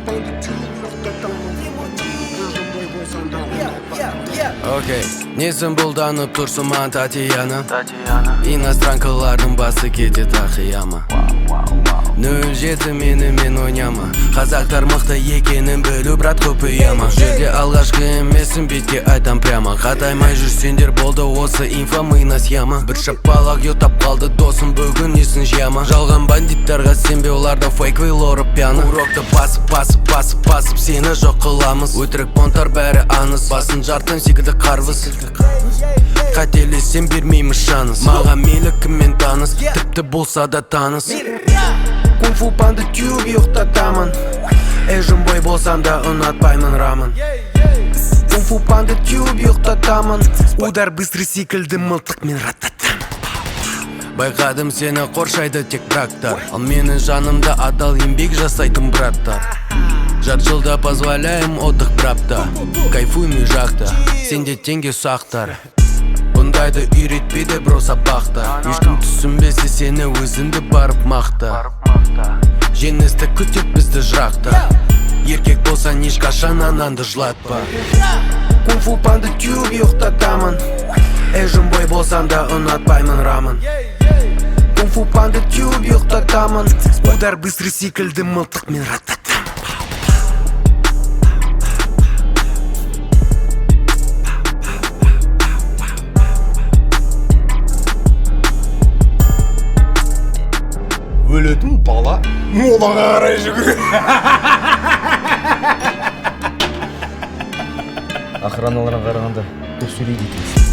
Окей, несін бұлданып тұрсың ман Татьяна Иностранкалардың басы кетет ақияма 07 мен ойнама Қазақтар мықты екенін білу брат көпейяма Жерде алғашқы емесін бетке айтам прямо Қатаймай жүрсендер болды осы инфа миына съема Бір шапалақ йотап қалды досым бүгін несін жияма Жалған бандиттарға сенбе оларда фейквей лоры пьяны Урокты басып сені жоқ қыламыз Өтірік понтар бәрі аңыз Басын жартын секілді қарвыз Қателесем бермейміз шаныс Маған мейлі кіммен таныс Тіпті болса да таныс Кунг-фу панда тюб ұйықтатамын Эжім бой болсам да ұнатпаймын рамын Кунг-фу панда тюб ұйықтатамын Удар быстрый секілді мылтық мен рататам Байқадым сені қоршайды тек брактар Ал менің жанымда адал еңбек жасайтын браттар Жарты жылда позволяем отдых брапта Кайфуймай жақта Сенде теңге сақтар Бұндайды үйретпейді бро сабақта Ешкім түсінбесе сені өзіңді барып мақта Жеңісті күтет бізді жырақта Еркек болсаң ешқашан ананды жылатпа Кунг-фу панда тюб ұйықтатамын Эжім бой болсам да ұнатпаймын рамын Кунг-фу панда тюб ұйықтатамын Удар быстрый секілді мылтық мен рататам Өлетін бала молаға қарай жүгіреді. Охраналарына қарағанда дұрыс сөйлейді екенсің.